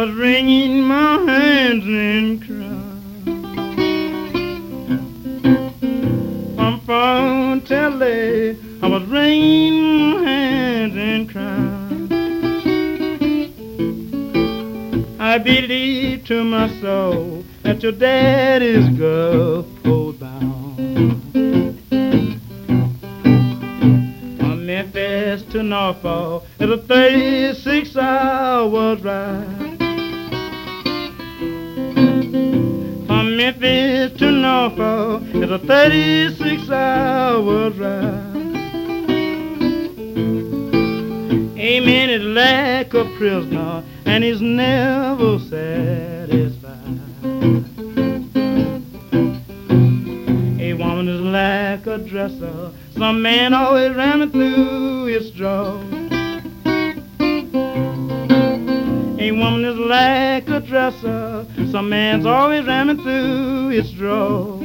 was wringing my hands and crying. From Fontelli, I was wringing my hands and crying. I believe to my soul that your daddy's Gulf Coast bound. From Memphis to Norfolk is a 36 hours ride. From Memphis to Norfolk is a 36 hours ride. Amen is like a prisoner and he's never satisfied. A woman is like a dresser, some man always ramming through his drawers. A woman is like a dresser, some man's always ramming through his drawers.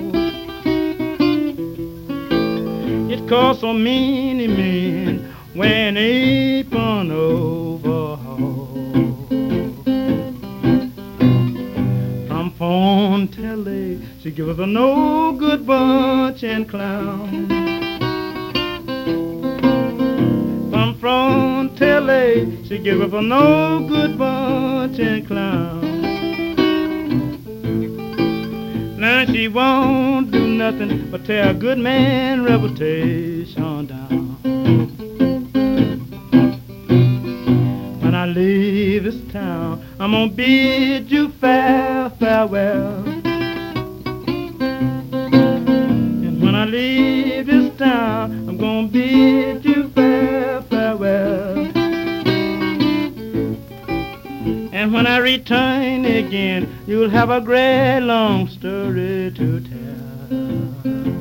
It costs so many men when apron overhaul. From Fontelli, she give us a no good bunch and clown. From Fontelli, she give us a no good bunch and clown. Now she won't do nothing but tear a good man reputation down. When I leave this town, I'm gonna bid you farewell. And when I leave this town, I'm gonna bid you farewell. And when I return again, you'll have a great long story to tell.